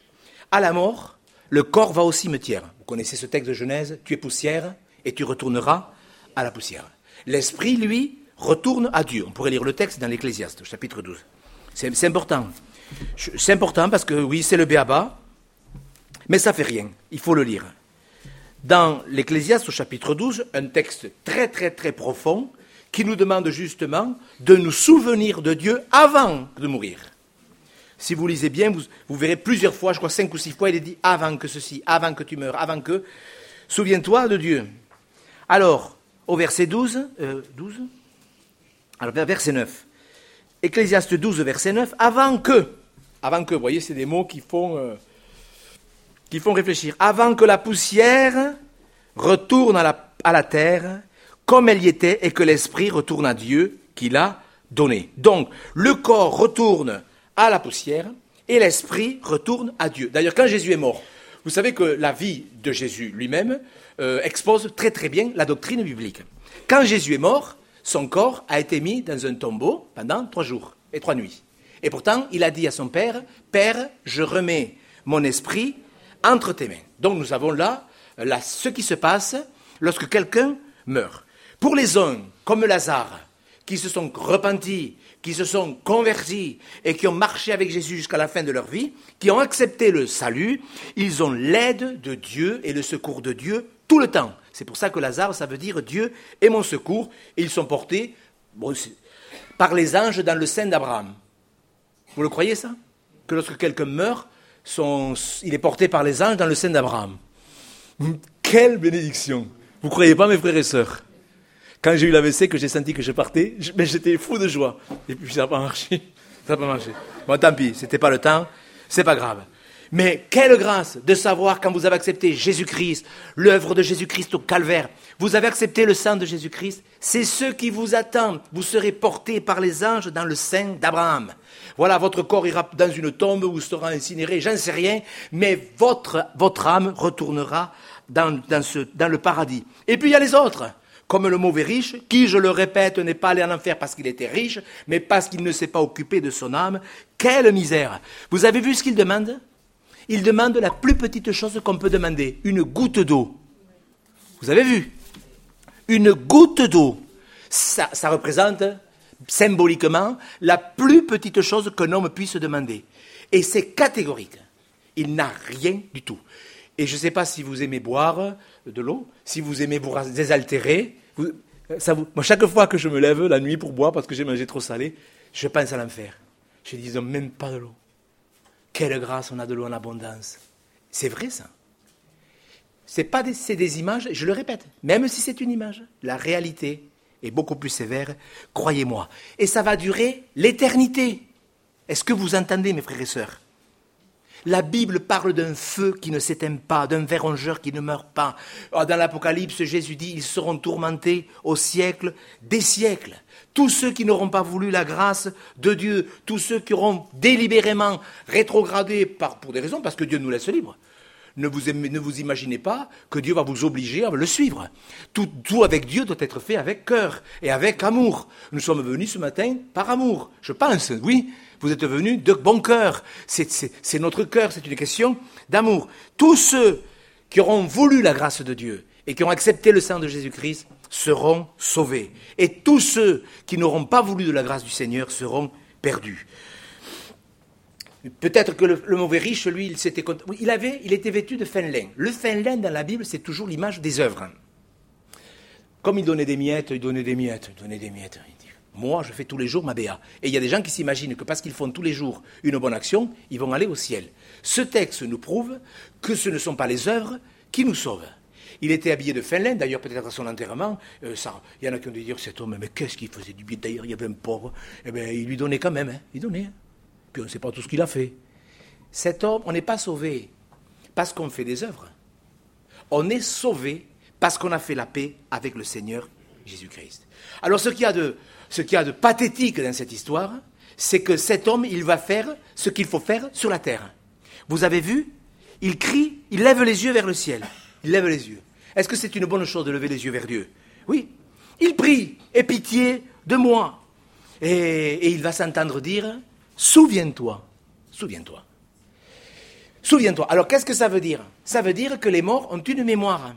À la mort, le corps va au cimetière. Vous connaissez ce texte de Genèse, tu es poussière et tu retourneras à la poussière. L'esprit, lui, retourne à Dieu. On pourrait lire le texte dans l'Ecclésiaste, chapitre 12. C'est important. C'est important parce que, oui, c'est le béaba, mais ça ne fait rien. Il faut le lire. Dans l'Ecclésiaste, au chapitre 12, un texte très très très profond qui nous demande justement de nous souvenir de Dieu avant de mourir. Si vous lisez bien, vous verrez plusieurs fois, je crois 5 ou 6 fois, il est dit avant que ceci, avant que tu meures, avant que... Souviens-toi de Dieu. Alors, au verset 12, alors verset 9. Ecclésiaste 12, verset 9, avant que, vous voyez, c'est des mots qui font réfléchir. Avant que la poussière retourne à la terre, comme elle y était, et que l'esprit retourne à Dieu qui l'a donné. Donc, le corps retourne à la poussière, et l'esprit retourne à Dieu. D'ailleurs, quand Jésus est mort, vous savez que la vie de Jésus lui-même expose très très bien la doctrine biblique. Quand Jésus est mort, son corps a été mis dans un tombeau pendant 3 jours et 3 nuits. Et pourtant, il a dit à son Père, « Père, je remets mon esprit entre tes mains. » Donc nous avons là ce qui se passe lorsque quelqu'un meurt. Pour les uns, comme Lazare, qui se sont repentis, qui se sont convertis et qui ont marché avec Jésus jusqu'à la fin de leur vie, qui ont accepté le salut, ils ont l'aide de Dieu et le secours de Dieu tout le temps. C'est pour ça que Lazare, ça veut dire Dieu est mon secours, et ils sont portés par les anges dans le sein d'Abraham. Vous le croyez ça? Que lorsque quelqu'un meurt, il est porté par les anges dans le sein d'Abraham. Quelle bénédiction! Vous ne croyez pas, mes frères et sœurs? Quand j'ai eu l'AVC, que j'ai senti que je partais, j'étais fou de joie. Et puis ça n'a pas marché. Bon, tant pis, c'était pas le temps, c'est pas grave. Mais quelle grâce de savoir quand vous avez accepté Jésus-Christ, l'œuvre de Jésus-Christ au calvaire, vous avez accepté le sang de Jésus-Christ, c'est ce qui vous attend. Vous serez portés par les anges dans le sein d'Abraham. Voilà, votre corps ira dans une tombe ou sera incinéré, j'en sais rien, mais votre âme retournera dans le paradis. Et puis il y a les autres, Comme le mauvais riche, qui, je le répète, n'est pas allé en enfer parce qu'il était riche, mais parce qu'il ne s'est pas occupé de son âme. Quelle misère! Vous avez vu ce qu'il demande? Il demande la plus petite chose qu'on peut demander, une goutte d'eau. Vous avez vu? Une goutte d'eau. Ça représente symboliquement la plus petite chose qu'un homme puisse demander. Et c'est catégorique. Il n'a rien du tout. Et je ne sais pas si vous aimez boire de l'eau, si vous aimez vous désaltérer. Moi, chaque fois que je me lève la nuit pour boire parce que j'ai mangé trop salé, je pense à l'enfer. Je dis, ils n'ont même pas de l'eau. Quelle grâce, on a de l'eau en abondance. C'est vrai ça. C'est des images, je le répète, même si c'est une image, la réalité est beaucoup plus sévère, croyez-moi. Et ça va durer l'éternité. Est-ce que vous entendez, mes frères et sœurs? La Bible parle d'un feu qui ne s'éteint pas, d'un ver rongeur qui ne meurt pas. Dans l'Apocalypse, Jésus dit, ils seront tourmentés au siècle des siècles. Tous ceux qui n'auront pas voulu la grâce de Dieu, tous ceux qui auront délibérément rétrogradé pour des raisons, parce que Dieu nous laisse libres. Ne vous imaginez pas que Dieu va vous obliger à le suivre. Tout avec Dieu doit être fait avec cœur et avec amour. Nous sommes venus ce matin par amour, je pense, oui. Vous êtes venus de bon cœur. C'est notre cœur, c'est une question d'amour. Tous ceux qui auront voulu la grâce de Dieu et qui ont accepté le sang de Jésus-Christ seront sauvés. Et tous ceux qui n'auront pas voulu de la grâce du Seigneur seront perdus. Peut-être que le mauvais riche, lui, il était vêtu de fin lin. Le fin lin dans la Bible, c'est toujours l'image des œuvres. Comme il donnait des miettes, il donnait des miettes. Il dit, moi, je fais tous les jours ma béa. Et il y a des gens qui s'imaginent que parce qu'ils font tous les jours une bonne action, ils vont aller au ciel. Ce texte nous prouve que ce ne sont pas les œuvres qui nous sauvent. Il était habillé de fin lin, d'ailleurs peut-être à son enterrement, il y en a qui ont dû dire, cet homme, mais qu'est-ce qu'il faisait du bien? D'ailleurs, il y avait un pauvre, eh bien, il lui donnait quand même, il donnait. Puis on ne sait pas tout ce qu'il a fait. Cet homme, on n'est pas sauvé parce qu'on fait des œuvres. On est sauvé parce qu'on a fait la paix avec le Seigneur Jésus-Christ. Alors ce qu'il y a de pathétique dans cette histoire, c'est que cet homme, il va faire ce qu'il faut faire sur la terre. Vous avez vu? Il crie, il lève les yeux vers le ciel. Il lève les yeux. Est-ce que c'est une bonne chose de lever les yeux vers Dieu? Oui. Il prie, aie pitié de moi. Et il va s'entendre dire, souviens-toi, souviens-toi. Souviens-toi. Alors qu'est-ce que ça veut dire? Ça veut dire que les morts ont une mémoire.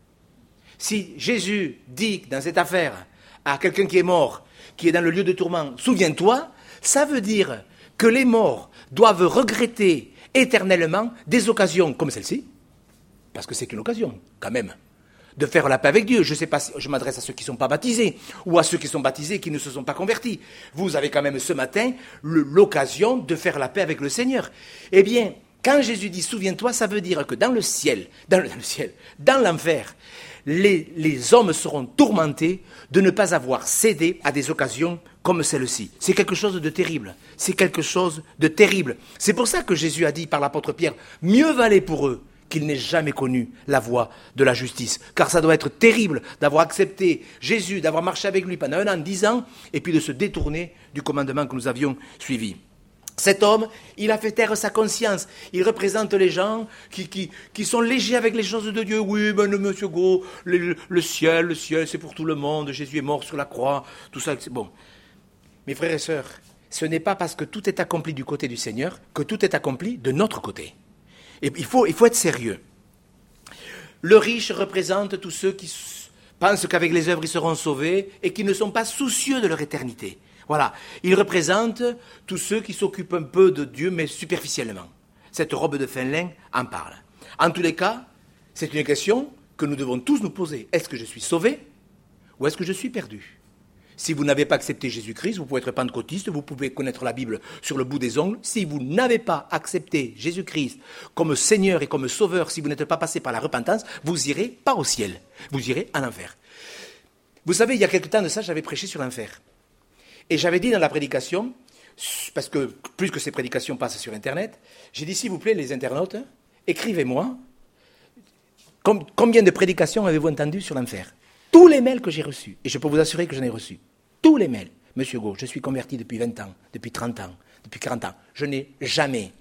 Si Jésus dit dans cette affaire à quelqu'un qui est mort, qui est dans le lieu de tourment, souviens-toi, ça veut dire que les morts doivent regretter éternellement des occasions comme celle-ci, parce que c'est une occasion, quand même, de faire la paix avec Dieu. Je ne sais pas si je m'adresse à ceux qui ne sont pas baptisés, ou à ceux qui sont baptisés et qui ne se sont pas convertis. Vous avez quand même ce matin l'occasion de faire la paix avec le Seigneur. Eh bien, quand Jésus dit « souviens-toi », ça veut dire que dans l'enfer, les hommes seront tourmentés de ne pas avoir cédé à des occasions comme celle-ci. C'est quelque chose de terrible. C'est quelque chose de terrible. C'est pour ça que Jésus a dit par l'apôtre Pierre, mieux valait pour eux qu'ils n'aient jamais connu la voie de la justice. Car ça doit être terrible d'avoir accepté Jésus, d'avoir marché avec lui pendant 1 an, 10 ans, et puis de se détourner du commandement que nous avions suivi. Cet homme, il a fait taire sa conscience. Il représente les gens qui sont légers avec les choses de Dieu. Oui, ben, monsieur Go, le ciel, c'est pour tout le monde. Jésus est mort sur la croix. Tout ça, c'est bon. Mes frères et sœurs, ce n'est pas parce que tout est accompli du côté du Seigneur que tout est accompli de notre côté. Et il faut être sérieux. Le riche représente tous ceux qui pensent qu'avec les œuvres ils seront sauvés et qui ne sont pas soucieux de leur éternité. Voilà, il représente tous ceux qui s'occupent un peu de Dieu, mais superficiellement. Cette robe de fin lin en parle. En tous les cas, c'est une question que nous devons tous nous poser. Est-ce que je suis sauvé ou est-ce que je suis perdu? Si vous n'avez pas accepté Jésus-Christ, vous pouvez être pentecôtiste, vous pouvez connaître la Bible sur le bout des ongles. Si vous n'avez pas accepté Jésus-Christ comme Seigneur et comme Sauveur, si vous n'êtes pas passé par la repentance, vous irez pas au ciel, vous irez en enfer. Vous savez, il y a quelque temps de ça, j'avais prêché sur l'enfer. Et j'avais dit dans la prédication, parce que plus que ces prédications passent sur Internet, j'ai dit, s'il vous plaît, les internautes, écrivez-moi, combien de prédications avez-vous entendues sur l'enfer? Tous les mails que j'ai reçus, et je peux vous assurer que j'en ai reçus, tous les mails. Monsieur Go, je suis converti depuis 20 ans, depuis 30 ans, depuis 40 ans. Je n'ai jamais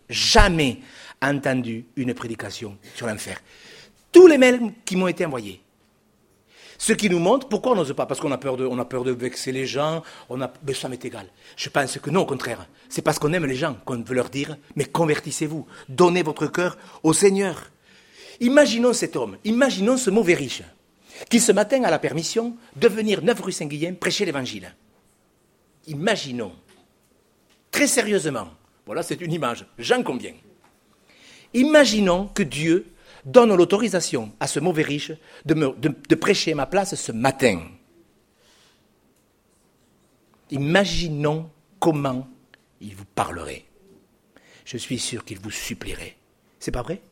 entendu une prédication sur l'enfer. Tous les mails qui m'ont été envoyés. Ce qui nous montre, pourquoi on n'ose pas? Parce qu'on a peur de vexer les gens, mais ça m'est égal. Je pense que non, au contraire. C'est parce qu'on aime les gens qu'on veut leur dire, mais convertissez-vous, donnez votre cœur au Seigneur. Imaginons cet homme, imaginons ce mauvais riche, qui ce matin a la permission de venir 9 rue Saint-Guilhem prêcher l'évangile. Imaginons, très sérieusement, voilà c'est une image, j'en conviens. Imaginons que Dieu donne l'autorisation à ce mauvais riche de prêcher à ma place ce matin. Imaginons comment il vous parlerait. Je suis sûr qu'il vous supplierait. C'est pas vrai?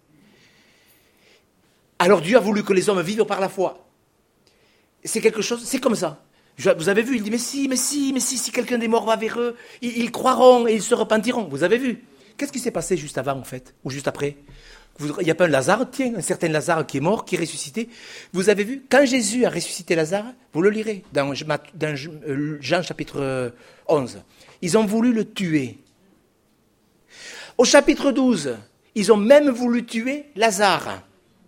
Alors Dieu a voulu que les hommes vivent par la foi. C'est quelque chose, c'est comme ça. Vous avez vu, il dit, mais si quelqu'un des morts va vers eux, ils croiront et ils se repentiront. Vous avez vu? Qu'est-ce qui s'est passé juste avant, en fait, ou juste après? Il n'y a pas un Lazare, tiens, un certain Lazare qui est mort, qui est ressuscité. Vous avez vu, quand Jésus a ressuscité Lazare, vous le lirez dans Jean chapitre 11, ils ont voulu le tuer. Au chapitre 12, ils ont même voulu tuer Lazare.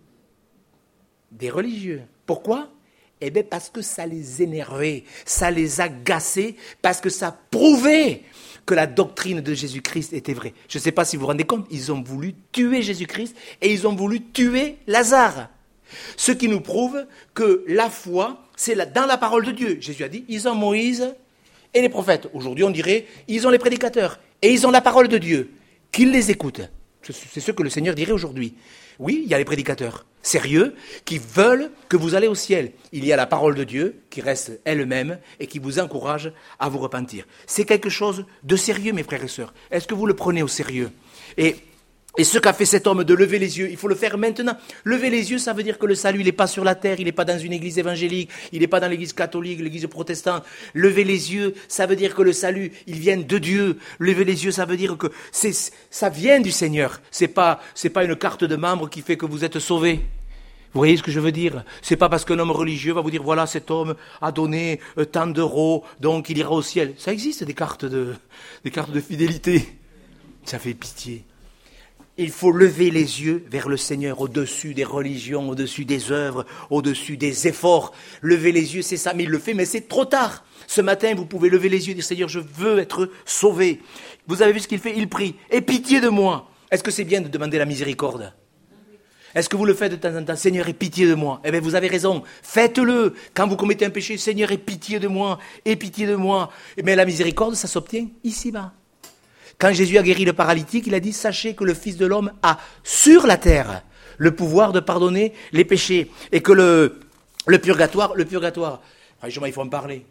Des religieux. Pourquoi? Eh bien, parce que ça les énervait, ça les agaçait, parce que ça prouvait que la doctrine de Jésus-Christ était vraie. Je ne sais pas si vous vous rendez compte, ils ont voulu tuer Jésus-Christ et ils ont voulu tuer Lazare. Ce qui nous prouve que la foi, c'est dans la parole de Dieu. Jésus a dit, ils ont Moïse et les prophètes. Aujourd'hui, on dirait, ils ont les prédicateurs et ils ont la parole de Dieu. Qu'ils les écoutent. C'est ce que le Seigneur dirait aujourd'hui. Oui, il y a les prédicateurs sérieux qui veulent que vous allez au ciel. Il y a la parole de Dieu qui reste elle-même et qui vous encourage à vous repentir. C'est quelque chose de sérieux, mes frères et sœurs. Est-ce que vous le prenez au sérieux? Et ce qu'a fait cet homme de lever les yeux, il faut le faire maintenant. Lever les yeux, ça veut dire que le salut, il n'est pas sur la terre, il n'est pas dans une église évangélique, il n'est pas dans l'église catholique, l'église protestante. Lever les yeux, ça veut dire que le salut, il vient de Dieu. Lever les yeux, ça veut dire que ça vient du Seigneur. C'est pas une carte de membre qui fait que vous êtes sauvé. Vous voyez ce que je veux dire? C'est pas parce qu'un homme religieux va vous dire, voilà, cet homme a donné tant d'euros, donc il ira au ciel. Ça existe, des cartes de fidélité. Ça fait pitié. Il faut lever les yeux vers le Seigneur, au-dessus des religions, au-dessus des œuvres, au-dessus des efforts. Lever les yeux, c'est ça, mais il le fait, mais c'est trop tard. Ce matin, vous pouvez lever les yeux et dire, Seigneur, je veux être sauvé. Vous avez vu ce qu'il fait? Il prie. Aie pitié de moi. Est-ce que c'est bien de demander la miséricorde? Est-ce que vous le faites de temps en temps? Seigneur, aie pitié de moi. Eh bien, vous avez raison. Faites-le. Quand vous commettez un péché, Seigneur, aie pitié de moi. Aie pitié de moi. Mais la miséricorde, ça s'obtient ici-bas. Quand Jésus a guéri le paralytique, il a dit, sachez que le Fils de l'homme a sur la terre le pouvoir de pardonner les péchés. Et que le purgatoire, franchement, il faut en parler.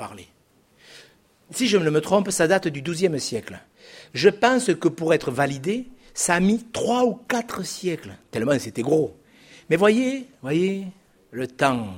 Si je ne me trompe, ça date du XIIe siècle. Je pense que pour être validé, ça a mis 3 ou 4 siècles, tellement c'était gros. Mais voyez, le temps,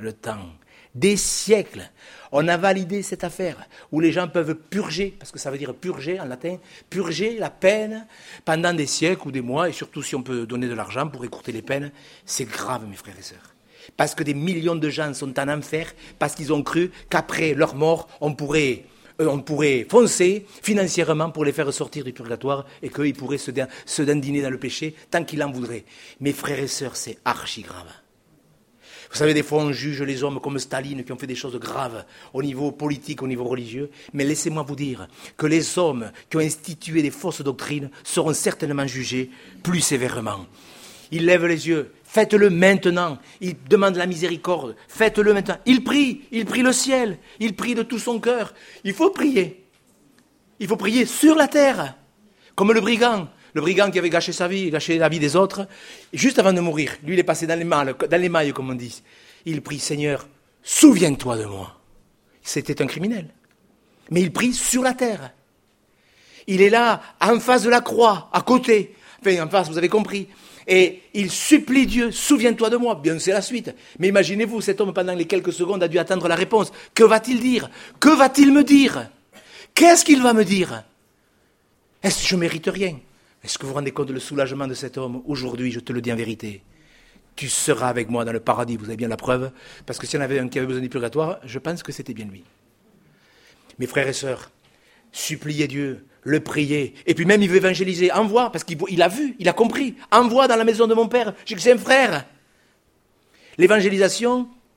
des siècles, on a validé cette affaire où les gens peuvent purger, parce que ça veut dire purger en latin, purger la peine pendant des siècles ou des mois, et surtout si on peut donner de l'argent pour écourter les peines, c'est grave mes frères et sœurs. Parce que des millions de gens sont en enfer, parce qu'ils ont cru qu'après leur mort, on pourrait foncer financièrement pour les faire sortir du purgatoire et qu'ils pourraient se dandiner dans le péché tant qu'ils en voudraient. Mes frères et sœurs, c'est archi grave. Vous savez, des fois, on juge les hommes comme Staline qui ont fait des choses graves au niveau politique, au niveau religieux. Mais laissez-moi vous dire que les hommes qui ont institué des fausses doctrines seront certainement jugés plus sévèrement. Il lève les yeux. Faites-le maintenant. Il demande la miséricorde. Faites-le maintenant. Il prie le ciel. Il prie de tout son cœur. Il faut prier. Il faut prier sur la terre. Comme le brigand qui avait gâché sa vie, gâché la vie des autres. Et juste avant de mourir, lui il est passé dans les mailles comme on dit. Il prie, Seigneur, souviens-toi de moi. C'était un criminel. Mais il prie sur la terre. Il est là, en face de la croix, à côté. Enfin, en face, vous avez compris. Et il supplie Dieu, souviens-toi de moi. Bien, c'est la suite. Mais imaginez-vous, cet homme, pendant les quelques secondes, a dû attendre la réponse. Que va-t-il dire? Que va-t-il me dire? Qu'est-ce qu'il va me dire? Est-ce que je ne mérite rien? Est-ce que vous vous rendez compte du soulagement de cet homme? Aujourd'hui, je te le dis en vérité. Tu seras avec moi dans le paradis. Vous avez bien la preuve. Parce que s'il y en avait un qui avait besoin du purgatoire, je pense que c'était bien lui. Mes frères et sœurs, suppliez Dieu, le prier, et puis même il veut évangéliser, envoie, parce qu'il a vu, il a compris, envoie dans la maison de mon père, j'ai que c'est un frère. L'évangélisation,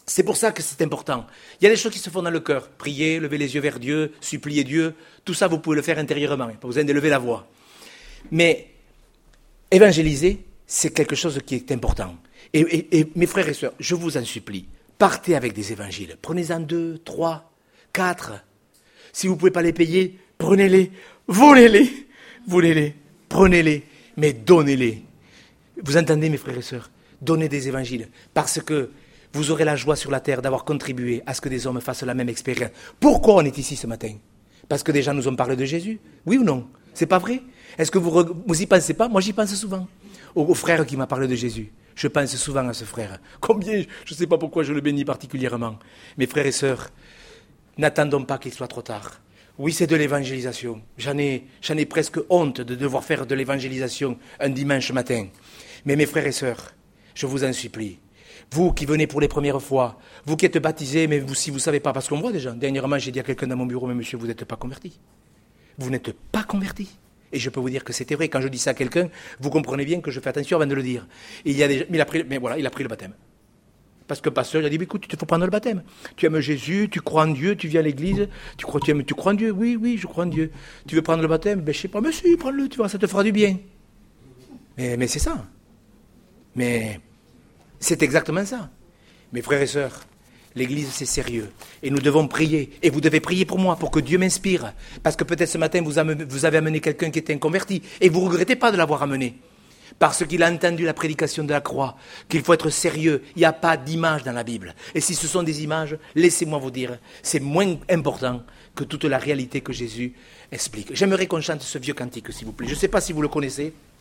C'est pour ça que c'est important. Il y a des choses qui se font dans le cœur. Prier, lever les yeux vers Dieu, supplier Dieu. Tout ça, vous pouvez le faire intérieurement. Il n'y a pas besoin d'élever la voix. Mais évangéliser, c'est quelque chose qui est important. Et mes frères et sœurs, je vous en supplie, partez avec des évangiles. Prenez-en 2, 3, 4. Si vous ne pouvez pas les payer, prenez-les, volez-les, prenez-les, mais donnez-les. Vous entendez, mes frères et sœurs? Donnez des évangiles, parce que vous aurez la joie sur la terre d'avoir contribué à ce que des hommes fassent la même expérience. Pourquoi on est ici ce matin? Parce que des gens nous ont parlé de Jésus? Oui ou non? C'est pas vrai? Est-ce que vous y pensez pas? Moi, j'y pense souvent. Au frère qui m'a parlé de Jésus. Je pense souvent à ce frère. Combien? Je ne sais pas pourquoi je le bénis particulièrement. Mes frères et sœurs, n'attendons pas qu'il soit trop tard. Oui, c'est de l'évangélisation. J'en ai presque honte de devoir faire de l'évangélisation un dimanche matin. Mais mes frères et sœurs, je vous en supplie, vous qui venez pour les premières fois, vous qui êtes baptisés, mais si vous ne savez pas, parce qu'on voit déjà, dernièrement j'ai dit à quelqu'un dans mon bureau, mais monsieur, vous n'êtes pas converti. Vous n'êtes pas converti. Et je peux vous dire que c'était vrai. Quand je dis ça à quelqu'un, vous comprenez bien que je fais attention avant de le dire. Et il a pris le baptême. Parce que le pasteur, il a dit, écoute, il faut prendre le baptême. Tu aimes Jésus, tu crois en Dieu, tu viens à l'église, tu crois en Dieu? Oui, je crois en Dieu. Tu veux prendre le baptême? Ben, je sais pas, mais si, prends-le, tu vois, ça te fera du bien. Mais c'est ça. Mais c'est exactement ça. Mes frères et sœurs, l'église, c'est sérieux. Et nous devons prier. Et vous devez prier pour moi, pour que Dieu m'inspire. Parce que peut-être ce matin, vous avez amené quelqu'un qui était inconverti. Et vous ne regrettez pas de l'avoir amené. Parce qu'il a entendu la prédication de la croix, qu'il faut être sérieux. Il n'y a pas d'image dans la Bible. Et si ce sont des images, laissez-moi vous dire, c'est moins important que toute la réalité que Jésus explique. J'aimerais qu'on chante ce vieux cantique, s'il vous plaît. Je ne sais pas si vous le connaissez.